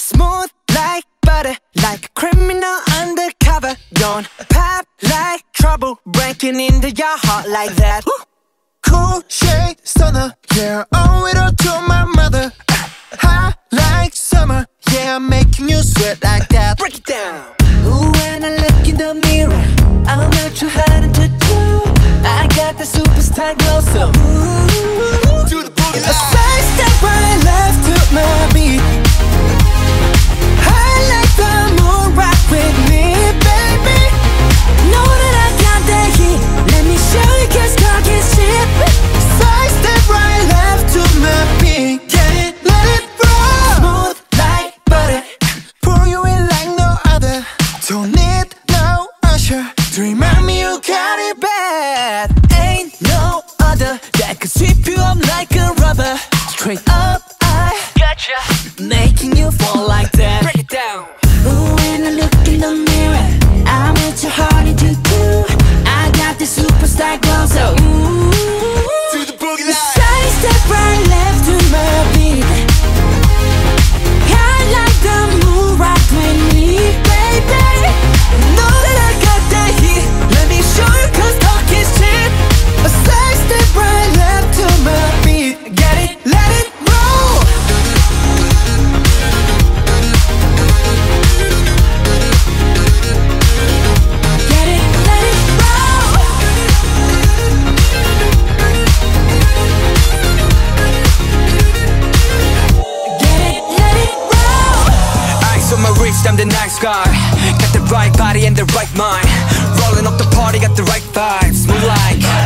Smooth like butter, like a criminal undercover. Don't pop like trouble, breaking into your heart like that. Cool shade stunner, yeah, owe it all to my mother. Hot like summer, yeah, I'm making you sweat like that. Break it down. Ooh, when I look in the mirror, I'm not too hard to do. I got the superstar glow, so ooh, Do the boogie a side step right left to my beat. I like the moon, rock with me, baby. Know that I got that heat. Let me show you, 'cause talk is cheap. Side step right left to my beat. Get it, let it roll. Smooth like butter. Pour you in like no other. Don't need no usher to remind me you got it bad. Ain't no other that could sweep you up like a rubber. Straight up, I gotcha, making you fall like that. Break it down. Ooh, when I look in the mirror, I'm at your heart into two. I got the superstar glow, so ooh, Do the boogie line. side step right left to my beat. I like the moon, rock with me, baby. Know that I got that heat. Let me show you, 'cause talk is cheap. A side step right left to my beat. Get it, let it roll. Get it, let it roll. Get it, let it roll. Eyes on my wrist, I'm the nice guy. Got the right body and the right mind. Rolling up the party, got the right vibes. Move like